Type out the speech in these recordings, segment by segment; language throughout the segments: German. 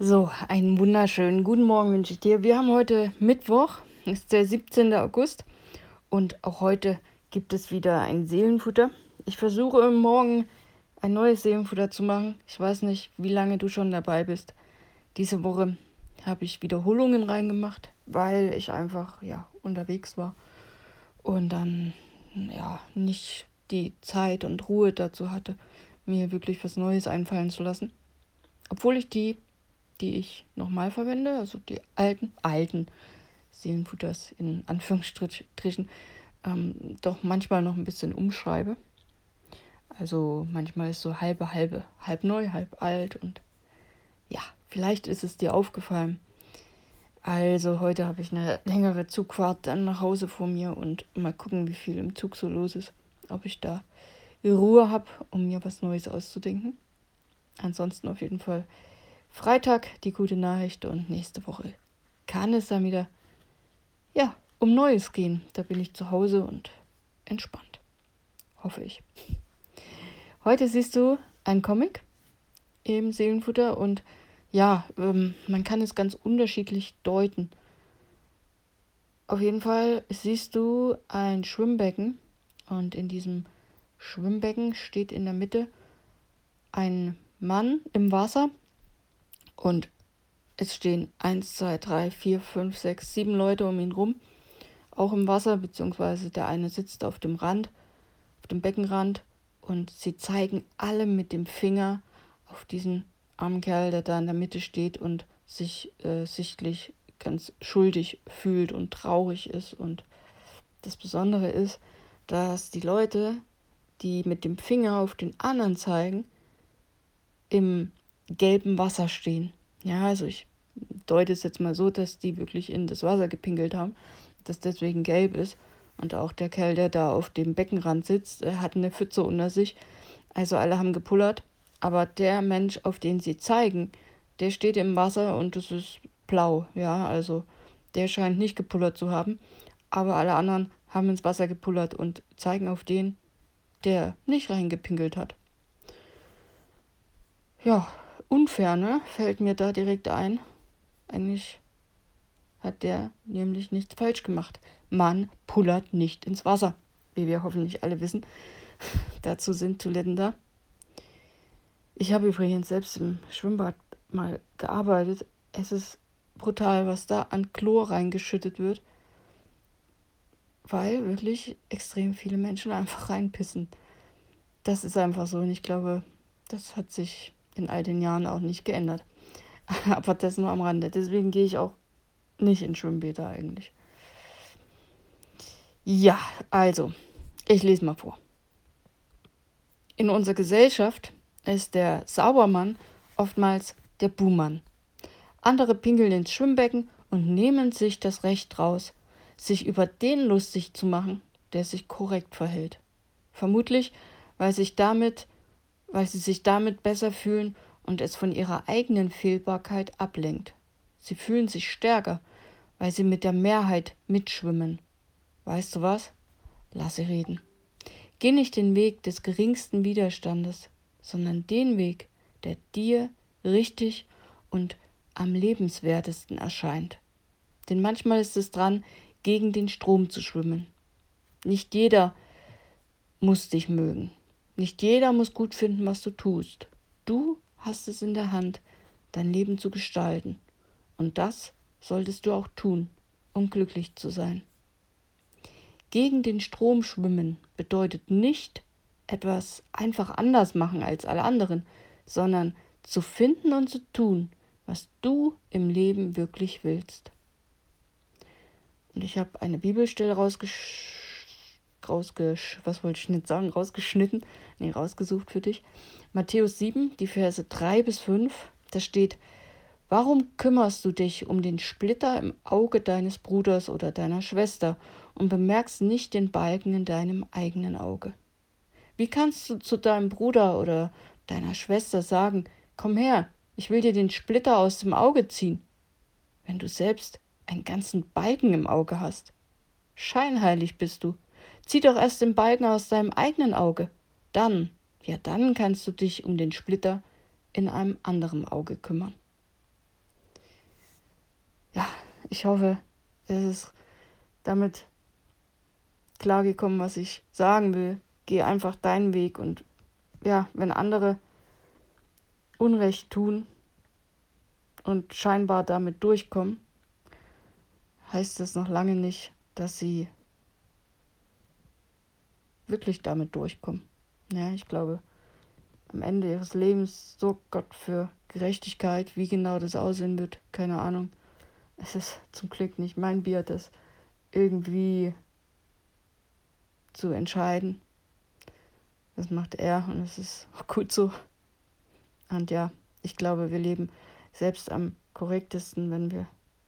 So, einen wunderschönen guten Morgen wünsche ich dir. Wir haben heute Mittwoch, ist der 17. August und auch heute gibt es wieder ein Seelenfutter. Ich versuche morgen ein neues Seelenfutter zu machen. Ich weiß nicht, wie lange du schon dabei bist. Diese Woche habe ich Wiederholungen reingemacht, weil ich einfach unterwegs war und dann nicht die Zeit und Ruhe dazu hatte, mir wirklich was Neues einfallen zu lassen. Obwohl ich die ich nochmal verwende, also die alten Seelenfutters in Anführungsstrichen, doch manchmal noch ein bisschen umschreibe. Also manchmal ist so halb neu, halb alt und ja, vielleicht ist es dir aufgefallen. Also heute habe ich eine längere Zugfahrt dann nach Hause vor mir und mal gucken, wie viel im Zug so los ist. Ob ich da Ruhe habe, um mir was Neues auszudenken. Ansonsten auf jeden Fall Freitag die gute Nachricht und nächste Woche kann es dann wieder um Neues gehen. Da bin ich zu Hause und entspannt. Hoffe ich. Heute siehst du einen Comic im Seelenfutter und man kann es ganz unterschiedlich deuten. Auf jeden Fall siehst du ein Schwimmbecken und in diesem Schwimmbecken steht in der Mitte ein Mann im Wasser und es stehen 1, 2, 3, 4, 5, 6, 7 Leute um ihn rum, auch im Wasser, beziehungsweise der eine sitzt auf dem Rand, auf dem Beckenrand und sie zeigen alle mit dem Finger auf diesen armen Kerl, der da in der Mitte steht und sich sichtlich ganz schuldig fühlt und traurig ist. Und das Besondere ist, dass die Leute, die mit dem Finger auf den anderen zeigen, im gelben Wasser stehen. Ja, also ich deute es jetzt mal so, dass die wirklich in das Wasser gepinkelt haben, das deswegen gelb ist. Und auch der Kerl, der da auf dem Beckenrand sitzt, hat eine Pfütze unter sich. Also alle haben gepullert. Aber der Mensch, auf den sie zeigen, der steht im Wasser und es ist blau. Ja, also der scheint nicht gepullert zu haben. Aber alle anderen haben ins Wasser gepullert und zeigen auf den, der nicht reingepinkelt hat. Ja, unfair, ne? Fällt mir da direkt ein. Eigentlich hat der nämlich nichts falsch gemacht. Man pullert nicht ins Wasser, wie wir hoffentlich alle wissen. Dazu sind Toiletten da. Ich habe übrigens selbst im Schwimmbad mal gearbeitet. Es ist brutal, was da an Chlor reingeschüttet wird, weil wirklich extrem viele Menschen einfach reinpissen. Das ist einfach so und ich glaube, das hat sich in all den Jahren auch nicht geändert. Aber das nur am Rande. Deswegen gehe ich auch nicht in Schwimmbäder eigentlich. Ja, also, ich lese mal vor. In unserer Gesellschaft ist der Saubermann oftmals der Buhmann. Andere pinkeln ins Schwimmbecken und nehmen sich das Recht raus, sich über den lustig zu machen, der sich korrekt verhält. Vermutlich, weil sie sich damit besser fühlen und es von ihrer eigenen Fehlbarkeit ablenkt. Sie fühlen sich stärker, weil sie mit der Mehrheit mitschwimmen. Weißt du was? Lass sie reden. Geh nicht den Weg des geringsten Widerstandes, sondern den Weg, der dir richtig und am lebenswertesten erscheint. Denn manchmal ist es dran, gegen den Strom zu schwimmen. Nicht jeder muss dich mögen. Nicht jeder muss gut finden, was du tust. Du hast es in der Hand, dein Leben zu gestalten. Und das solltest du auch tun, um glücklich zu sein. Gegen den Strom schwimmen bedeutet nicht etwas einfach anders machen als alle anderen, sondern zu finden und zu tun, was du im Leben wirklich willst. Und ich habe eine Bibelstelle rausgesucht für dich. Matthäus 7, die Verse 3 bis 5, da steht: Warum kümmerst du dich um den Splitter im Auge deines Bruders oder deiner Schwester und bemerkst nicht den Balken in deinem eigenen Auge? Wie kannst du zu deinem Bruder oder deiner Schwester sagen: Komm her, ich will dir den Splitter aus dem Auge ziehen, wenn du selbst einen ganzen Balken im Auge hast? Scheinheilig bist du. Zieh doch erst den Balken aus deinem eigenen Auge. Dann kannst du dich um den Splitter in einem anderen Auge kümmern. ich hoffe, es ist damit klargekommen, was ich sagen will. Geh einfach deinen Weg und ja, wenn andere Unrecht tun und scheinbar damit durchkommen, heißt das noch lange nicht, dass sie wirklich damit durchkommen. Ja, ich glaube, am Ende ihres Lebens sorgt Gott für Gerechtigkeit. Wie genau das aussehen wird, keine Ahnung. Es ist zum Glück nicht mein Bier, das irgendwie zu entscheiden. Das macht er und es ist auch gut so. Und ja, ich glaube, wir leben selbst am korrektesten, wenn wir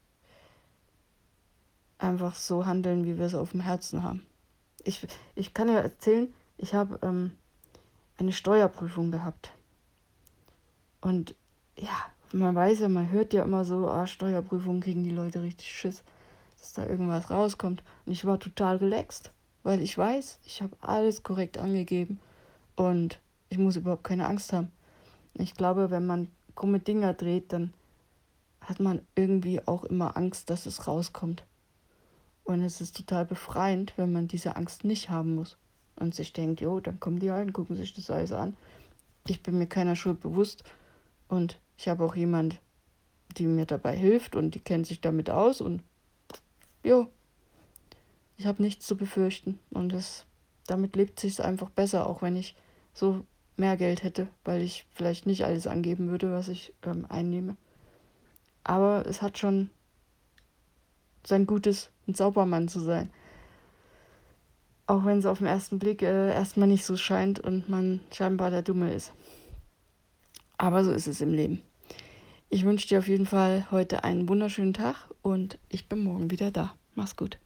einfach so handeln, wie wir es auf dem Herzen haben. Ich kann ja erzählen, ich habe eine Steuerprüfung gehabt. Und ja, man weiß ja, man hört ja immer so, Steuerprüfungen kriegen die Leute richtig Schiss, dass da irgendwas rauskommt. Und ich war total relaxed, weil ich weiß, ich habe alles korrekt angegeben und ich muss überhaupt keine Angst haben. Ich glaube, wenn man krumme Dinger dreht, dann hat man irgendwie auch immer Angst, dass es rauskommt. Und es ist total befreiend, wenn man diese Angst nicht haben muss und sich denkt, jo, dann kommen die halt und gucken sich das alles an. Ich bin mir keiner Schuld bewusst und ich habe auch jemand, die mir dabei hilft und die kennt sich damit aus und jo, ich habe nichts zu befürchten und damit lebt sich einfach besser, auch wenn ich so mehr Geld hätte, weil ich vielleicht nicht alles angeben würde, was ich einnehme. Aber es hat schon sein Gutes, ein Saubermann zu sein. Auch wenn es auf den ersten Blick erstmal nicht so scheint und man scheinbar der Dumme ist. Aber so ist es im Leben. Ich wünsche dir auf jeden Fall heute einen wunderschönen Tag und ich bin morgen wieder da. Mach's gut.